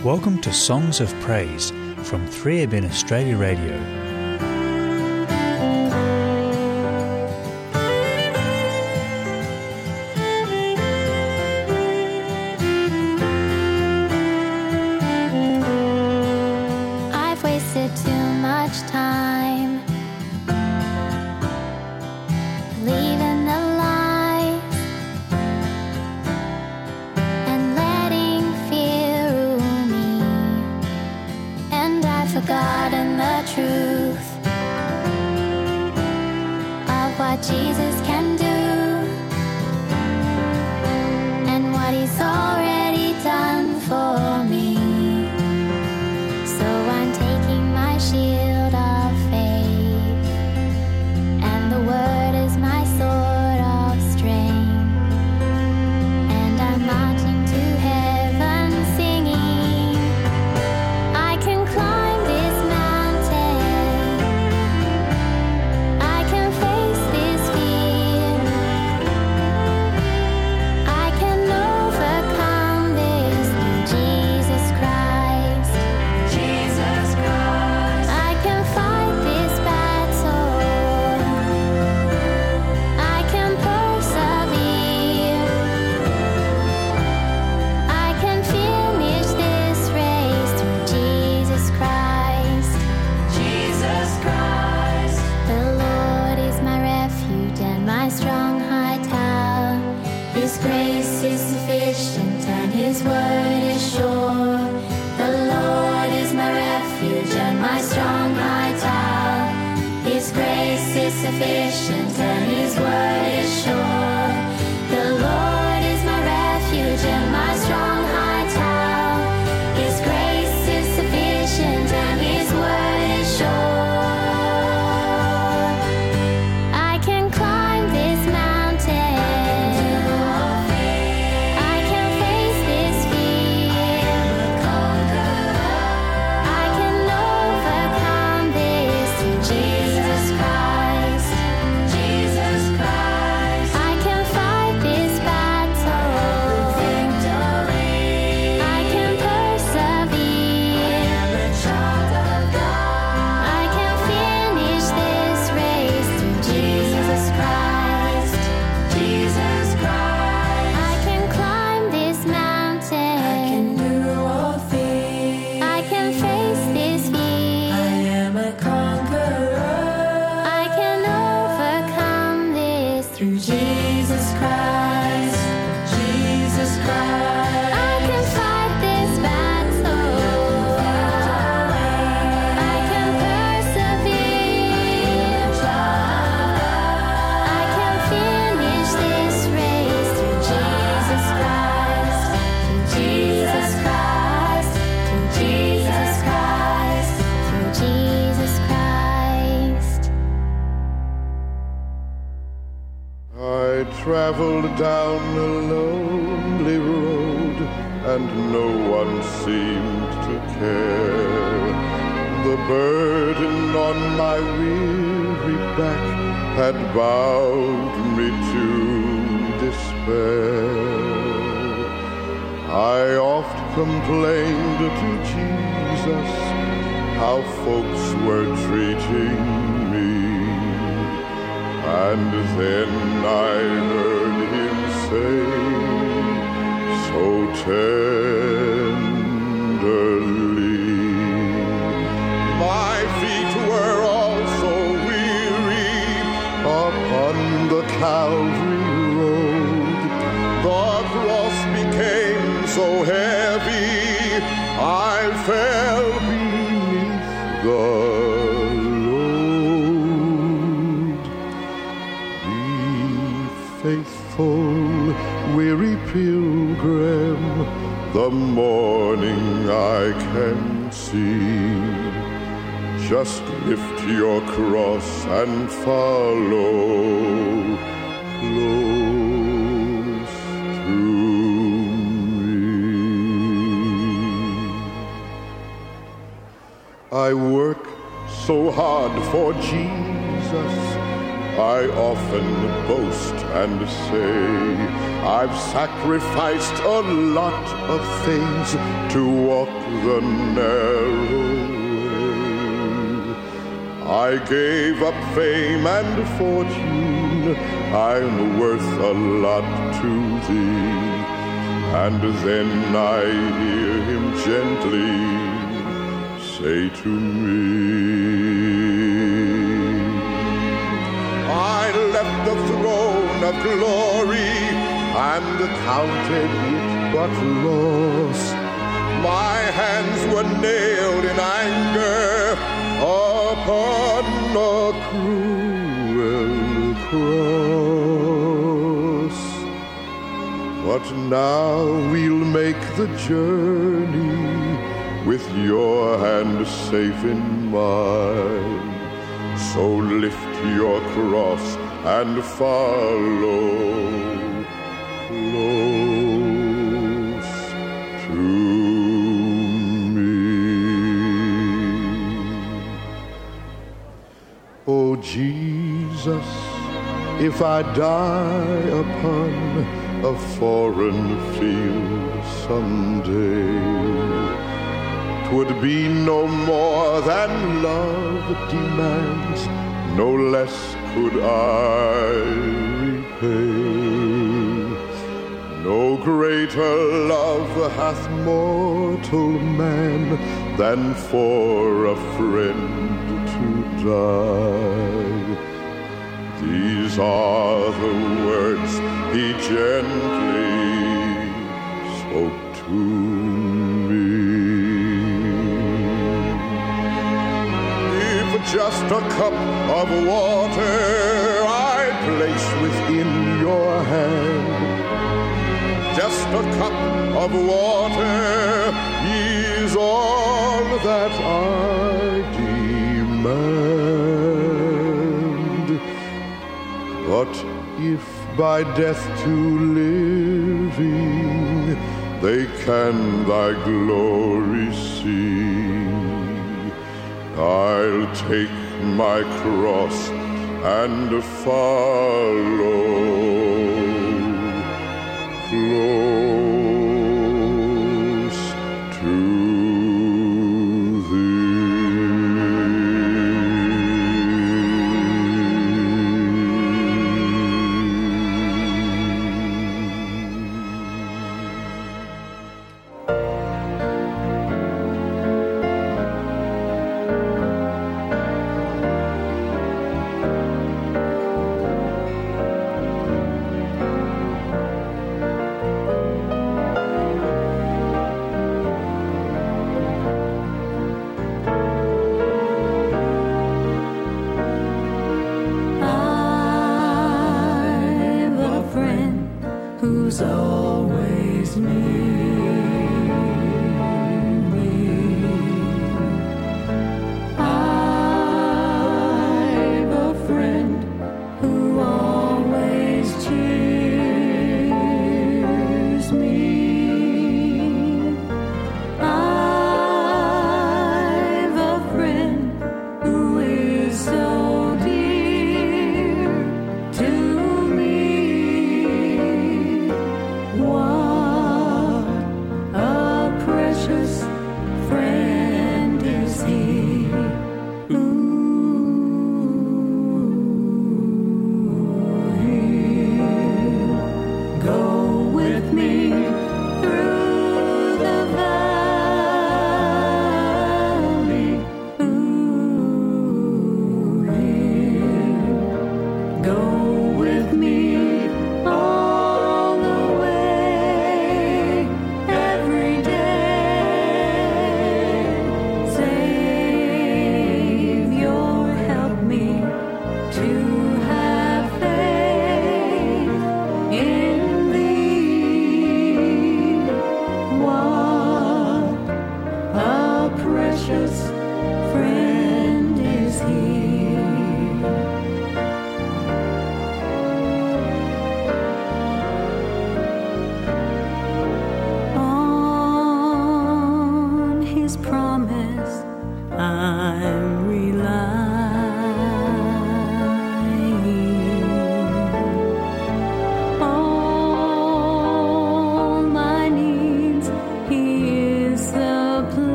Welcome to Songs of Praise from 3ABN Australia Radio. I've wasted too much time believing the lies and letting fear rule me, and I've forgotten the truth of what Jesus can do and what He's already done for me. So I'm taking my shield of faith, and the word is my sword of strength, and I'm marching to heaven singing, I can climb this mountain, I can face this fear, I can overcome this through Jesus Christ. I can fight this battle, I can persevere, I can finish this race through Jesus Christ. The Lord is my refuge and my strong high tower. His grace is sufficient and His word is sure. The Lord is my refuge and my strong high tower. His grace is sufficient and His word is sure. The Lord is my refuge and my strong high tower. His grace is sufficient and His word is sure. I can climb this mountain, I can face this fear, I can overcome this through Jesus Christ. I can fight this battle, I can persevere, I can finish this race through Jesus Christ. I can climb this mountain, I can face this fear, I can overcome this through Jesus Christ. I can fight this battle, I can persevere, I can finish this race through Jesus Christ. Through Jesus Christ, through Jesus Christ, through Jesus Christ. I traveled down a lonely road, and no one seemed to care. The burden on my weary back had bowed me to despair. I oft complained to Jesus how folks were treating me. And then I heard Him say so tenderly, my feet were also weary upon the Calvary road. The cross became so heavy, I fell beneath the faithful, weary pilgrim, the morning I can see. Just lift your cross and follow close to me. I work so hard for Jesus, I often boast and say I've sacrificed a lot of things to walk the narrow way. I gave up fame and fortune, I'm worth a lot to thee. And then I hear him gently say to me, I left the throne of glory and counted it but loss. My hands were nailed in anger upon a cruel cross. But now we'll make the journey with your hand safe in mine. So lift your cross and follow close to me. Oh Jesus, if I die upon a foreign field someday, 'twould be no more than love demands, no less could I repay. No greater love hath mortal man than for a friend to die. These are the words he gently spoke to me. If just a cup of water I place within your hand, just a cup of water is all that I demand. But if by death to living they can thy glory see, I'll take my cross and follow close to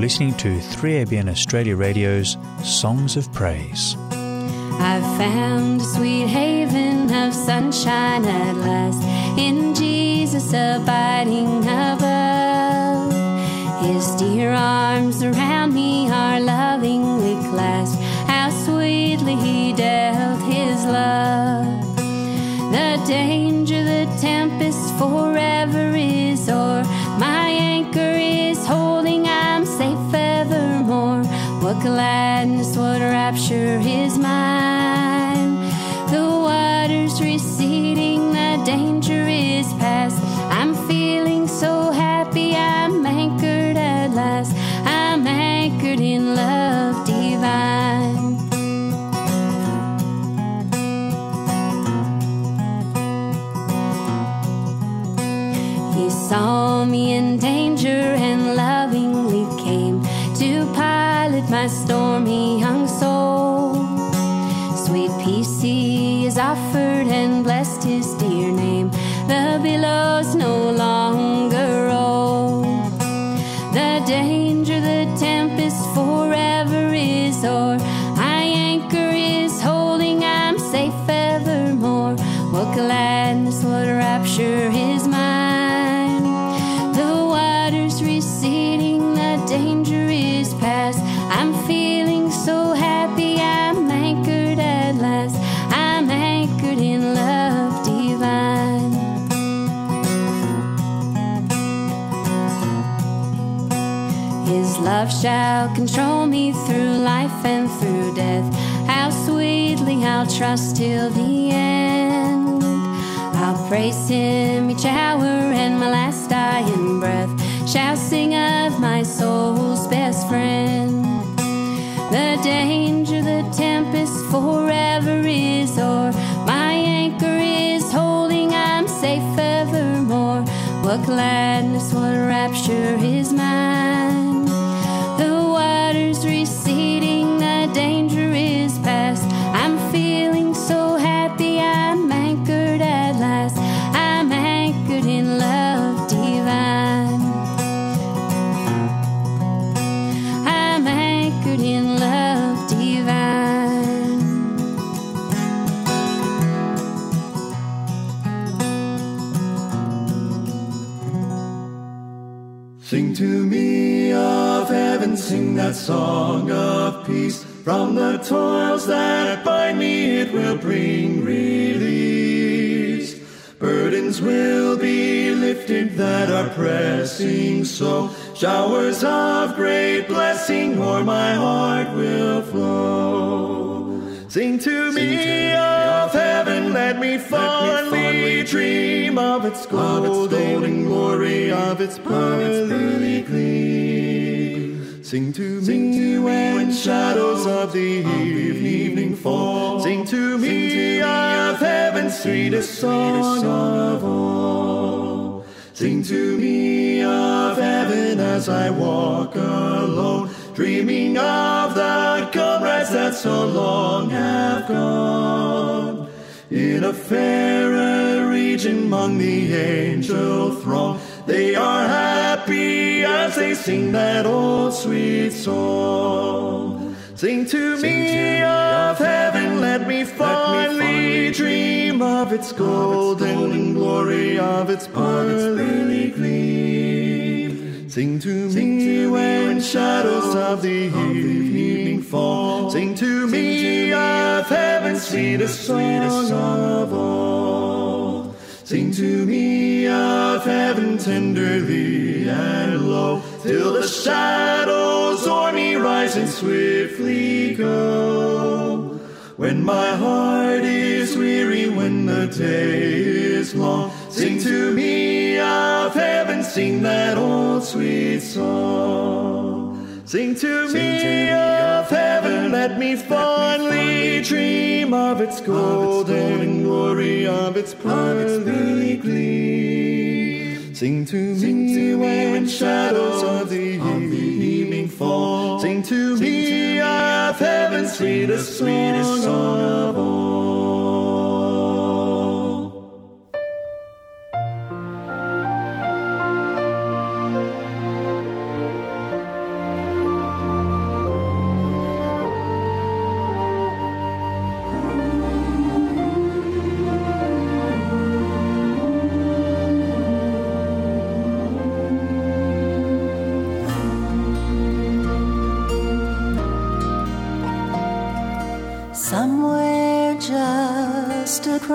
listening to 3ABN Australia Radio's Songs of Praise. I've found a sweet haven of sunshine at last, in Jesus abiding above. His dear arms around me are lovingly clasped, how sweetly he dealt his love. The danger, the tempest forever is o'er, my anchor is holding, I'm safe evermore. What gladness, what rapture is mine. The waters receding, the danger is past, I'm feeling so happy, I'm anchored at last, I'm anchored in love divine. He saw me in danger and lovingly came to pilot my stormy young soul. Sweet peace he is offered and blessed his dear name, the billows no longer roll. The danger, the tempest forever is o'er, my anchor is holding, I'm safe evermore. What gladness, what rapture is mine. The waters receding, the danger is past, I'm feeling so happy, I'm anchored at last, I'm anchored in love divine. His love shall control me through life and through death, how sweetly I'll trust till the end. I'll praise him each hour, and my last dying breath shall sing of my soul's best friend. The danger, the tempest forever is o'er, my anchor is holding, I'm safe evermore. What gladness, what rapture is mine. The waters receding, the danger is past, I'm feeling so happy, I'm anchored at last, I'm anchored in love divine. I'm anchored in love divine. Sing to me of heaven, sing that song of peace. From the toils that bind me it will bring release. Burdens will be lifted that are pressing so. Showers of great blessing o'er my heart will flow. Sing to me of heaven, let me fondly dream of its golden glory, of its pearly gleam. Sing to me when shadows of the evening fall. Sing to me of heaven's sweetest song of all. Sing to me of heaven as I walk alone, dreaming of the comrades that so long have gone. In a fairer region among the angel throng, they are happy as they sing that old sweet song. Sing to me of heaven, let me fondly dream of its golden glory, of its pearly gleam. Sing to me when shadows of the evening fall. Sing to me of heaven's sweetest song of all. Sing to me of heaven tenderly and low, till the shadows o'er me rise and swiftly go. When my heart is weary, when the day is long, sing to me of heaven, sing that old sweet song. Sing to me of heaven, let me fondly dream of its golden glory, of its pearly gleam. Sing to me when shadows of the evening fall. Sing to me of heaven's sweetest song of all.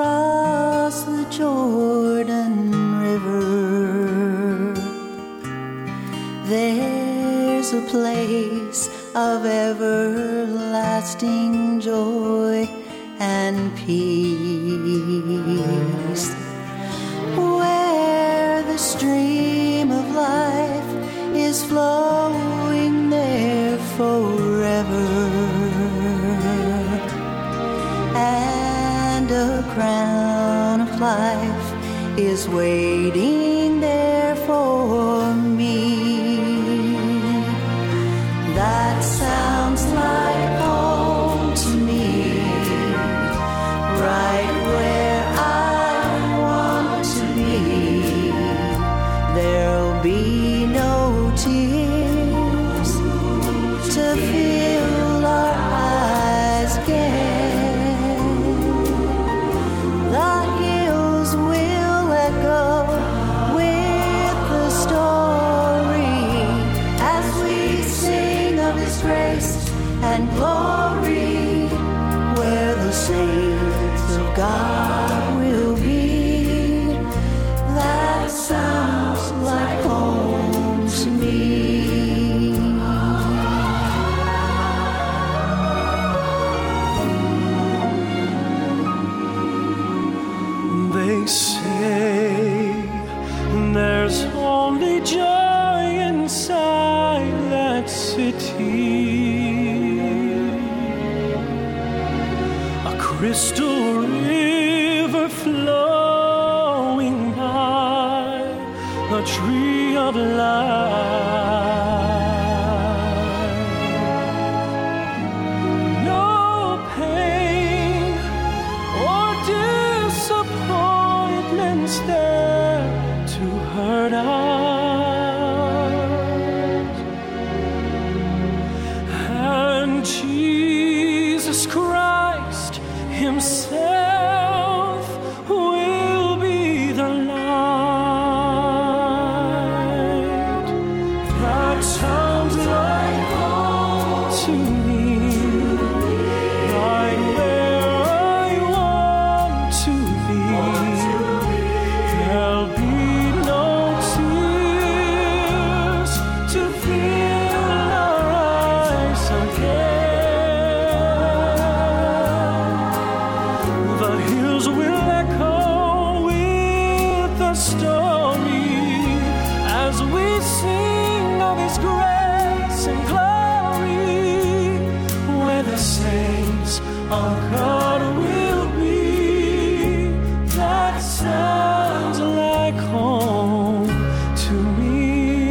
across the Jordan River, there's a place of everlasting joy and peace, where the stream of life is flowing there forever, and a crown of life is waiting there for me. That sounds like home to me, right where I want to be. There'll be no tears to fill our eyes again. The hills will echo with the story as we sing of His grace and glory, where the saints of God will be. That sounds like home to me. They say there's only joy inside that city, a crystal river flowing by the tree of life. No pain or disappointments there to hurt us, and Jesus Christ Himself will be the light. That sounds like home to me, right where I want to be. There'll be no tears to fill our eyes again. The hills will echo with the story as we sing of His grace and glory, where the saints of God will be. That sounds like home to me.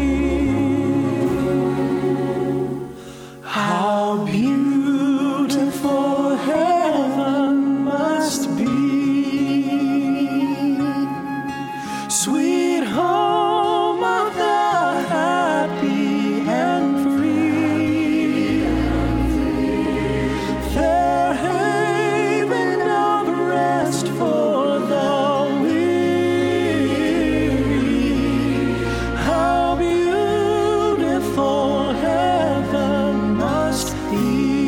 How beautiful heaven must be, sweet home of the happy and free, fair haven of rest for the weary. How beautiful heaven must be.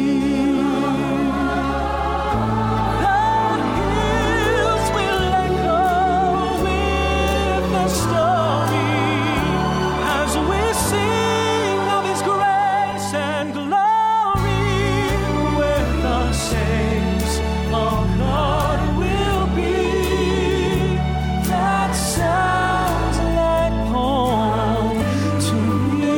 The hills will echo with the story as we sing of His grace and glory, where the saints of God will be. That sounds like home to me.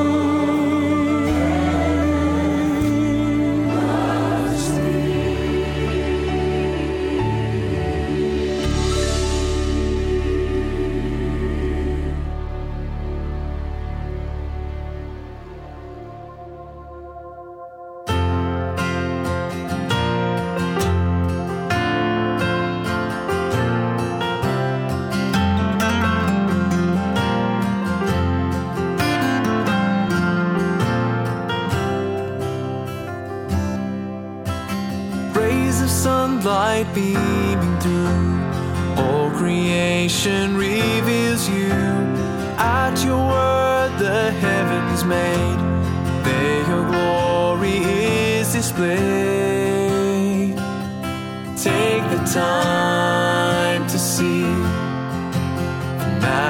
Rays of sunlight beaming through, all creation reveals you. At your word the heavens made, there your glory is displayed. Take the time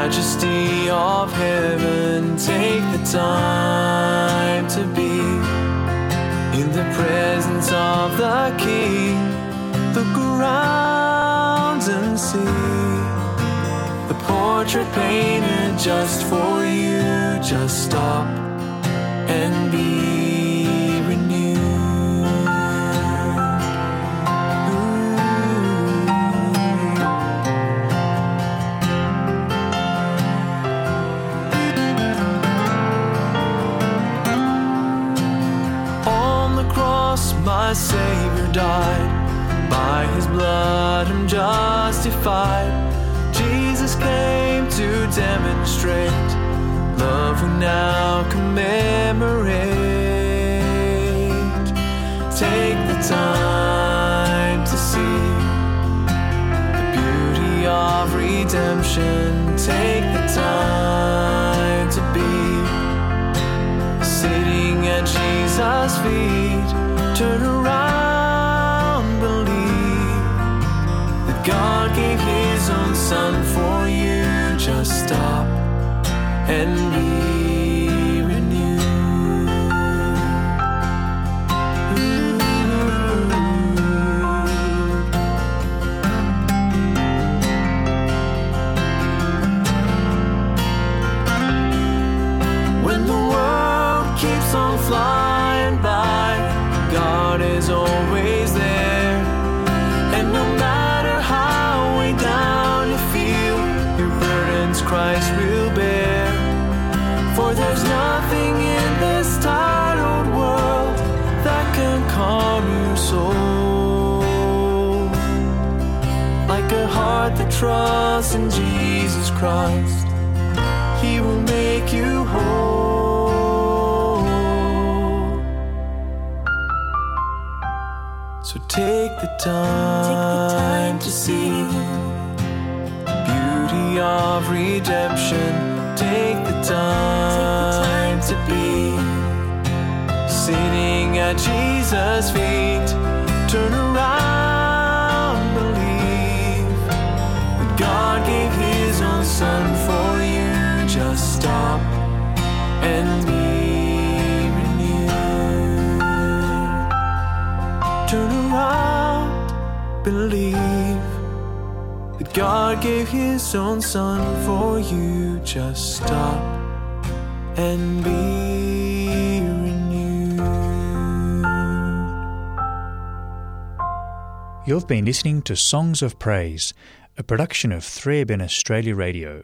majesty of heaven, take the time to be in the presence of the King. Look around and see the portrait painted just for you. Just stop and be renewed. On the cross my Savior died, by his blood I'm justified. Jesus came to demonstrate love we now commemorate. Take the time to see the beauty of redemption. Take the time to be sitting at Jesus' feet. Turn around, believe that God gave his own Son for you. Just stop and be renewed. When the world keeps on flying by, God is always there. And no matter how way down you feel, your burdens Christ will bear. For there's nothing in this tired old world that can calm your soul like a heart that trusts in Jesus Christ. He will make you whole. So take the time to see the beauty of redemption. Take the time to be sitting at Jesus' feet. Turn around, believe that God gave his own Son for you. Just stop and be renewed. Turn around, believe that God gave his own Son for you. Just stop and be renewed. You've been listening to Songs of Praise, a production of 3ABN Australia Radio.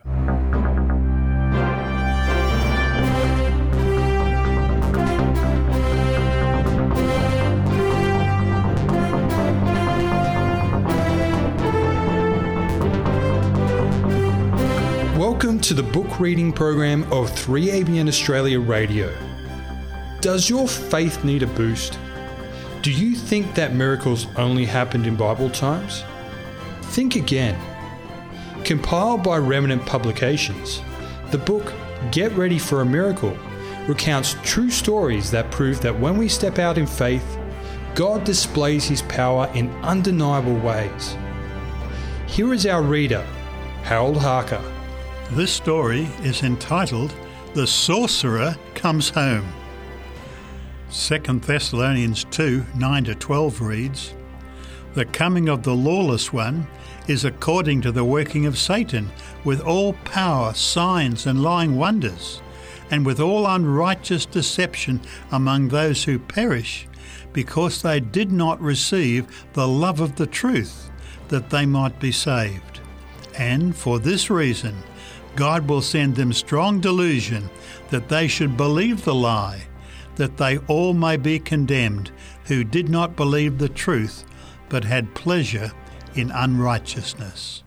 Welcome to the book reading program of 3ABN Australia Radio. Does your faith need a boost? Do you think that miracles only happened in Bible times? Think again. Compiled by Remnant Publications, the book Get Ready for a Miracle recounts true stories that prove that when we step out in faith, God displays his power in undeniable ways. Here is our reader, Harold Harker. This story is entitled The Sorcerer Comes Home. 2 Thessalonians 2, 9-12 reads, The coming of the lawless one is according to the working of Satan, with all power, signs, and lying wonders, and with all unrighteous deception among those who perish, because they did not receive the love of the truth, that they might be saved. And for this reason, God will send them strong delusion, that they should believe the lie, that they all may be condemned, who did not believe the truth, but had pleasure in unrighteousness.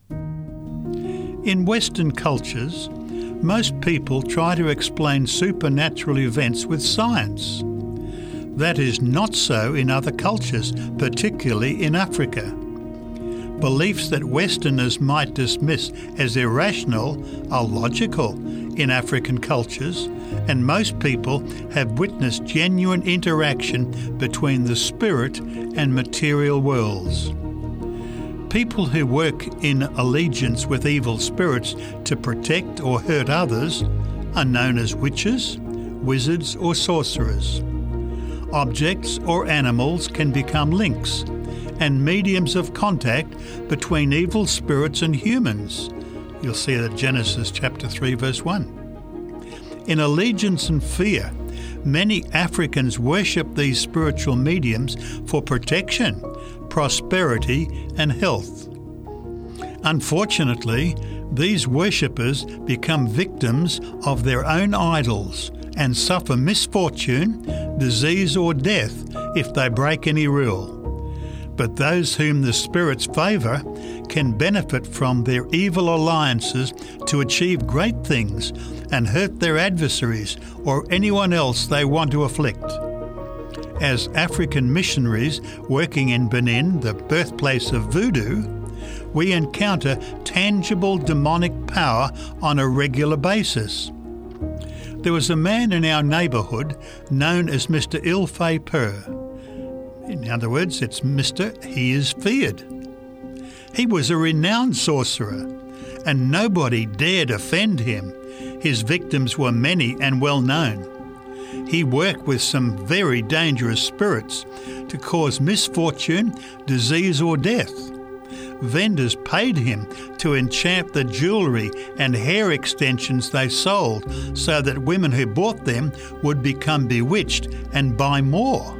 In Western cultures, most people try to explain supernatural events with science. That is not so in other cultures, particularly in Africa. Beliefs that Westerners might dismiss as irrational are logical in African cultures, and most people have witnessed genuine interaction between the spirit and material worlds. People who work in allegiance with evil spirits to protect or hurt others are known as witches, wizards or sorcerers. Objects or animals can become links and mediums of contact between evil spirits and humans. You'll see that Genesis chapter 3 verse 1. In allegiance and fear, many Africans worship these spiritual mediums for protection, prosperity and health. Unfortunately, these worshippers become victims of their own idols and suffer misfortune, disease or death if they break any rule. But those whom the spirits favour can benefit from their evil alliances to achieve great things and hurt their adversaries or anyone else they want to afflict. As African missionaries working in Benin, the birthplace of voodoo, we encounter tangible demonic power on a regular basis. There was a man in our neighbourhood known as Mr. Ilfay Per. In other words, it's Mr. He is feared. He was a renowned sorcerer, and nobody dared offend him. His victims were many and well known. He worked with some very dangerous spirits to cause misfortune, disease or death. Vendors paid him to enchant the jewellery and hair extensions they sold so that women who bought them would become bewitched and buy more.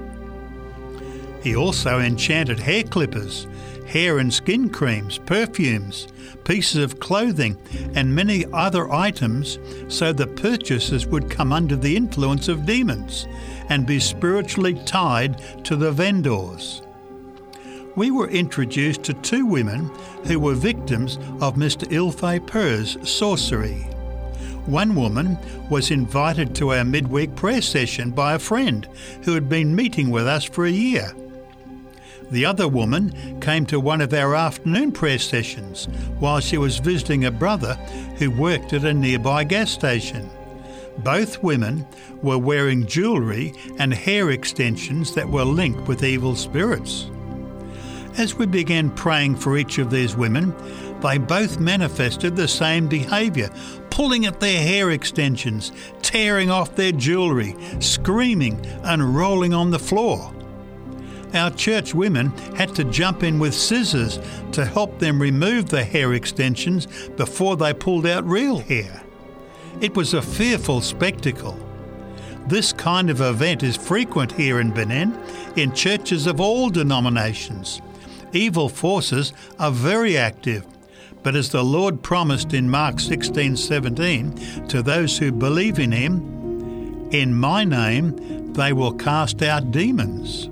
He also enchanted hair clippers, hair and skin creams, perfumes, pieces of clothing and many other items so the purchasers would come under the influence of demons and be spiritually tied to the vendors. We were introduced to two women who were victims of Mr. Ilfay Per's sorcery. One woman was invited to our midweek prayer session by a friend who had been meeting with us for a year. The other woman came to one of our afternoon prayer sessions while she was visiting a brother who worked at a nearby gas station. Both women were wearing jewellery and hair extensions that were linked with evil spirits. As we began praying for each of these women, they both manifested the same behaviour, pulling at their hair extensions, tearing off their jewellery, screaming and rolling on the floor. Our church women had to jump in with scissors to help them remove the hair extensions before they pulled out real hair. It was a fearful spectacle. This kind of event is frequent here in Benin, in churches of all denominations. Evil forces are very active, but as the Lord promised in Mark 16:17 to those who believe in him, "In my name they will cast out demons."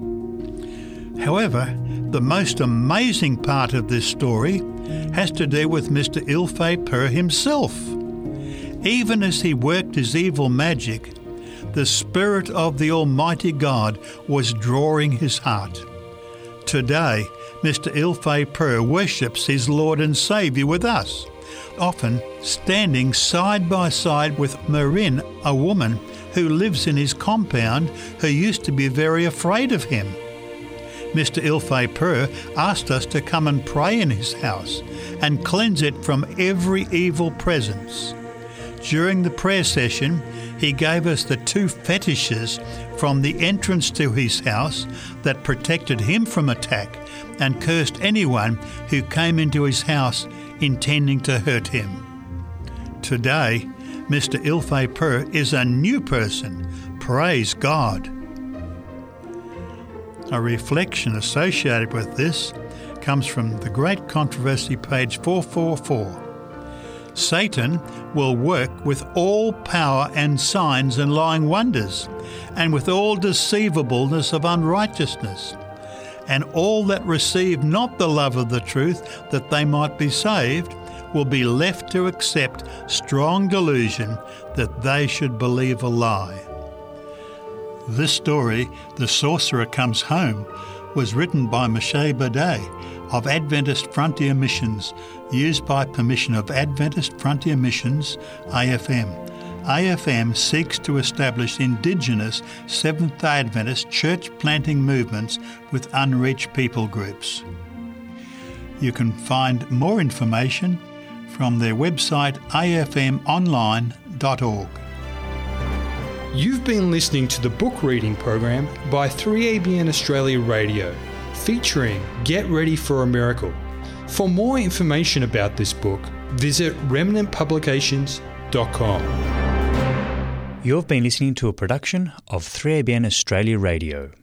However, the most amazing part of this story has to do with Mr. Ilfay Per himself. Even as he worked his evil magic, the Spirit of the Almighty God was drawing his heart. Today, Mr. Ilfay Per worships his Lord and Saviour with us, often standing side by side with Marin, a woman who lives in his compound who used to be very afraid of him. Mr. Ilfay Per asked us to come and pray in his house and cleanse it from every evil presence. During the prayer session, he gave us the two fetishes from the entrance to his house that protected him from attack and cursed anyone who came into his house intending to hurt him. Today, Mr. Ilfay Per is a new person. Praise God. A reflection associated with this comes from the Great Controversy, page 444. Satan will work with all power and signs and lying wonders, and with all deceivableness of unrighteousness, and all that receive not the love of the truth that they might be saved will be left to accept strong delusion that they should believe a lie. This story, The Sorcerer Comes Home, was written by Moshe Badeh of Adventist Frontier Missions, used by permission of Adventist Frontier Missions, AFM. AFM seeks to establish Indigenous Seventh-day Adventist church planting movements with unreached people groups. You can find more information from their website afmonline.org. You've been listening to the book reading program by 3ABN Australia Radio, featuring Get Ready for a Miracle. For more information about this book, visit remnantpublications.com. You've been listening to a production of 3ABN Australia Radio.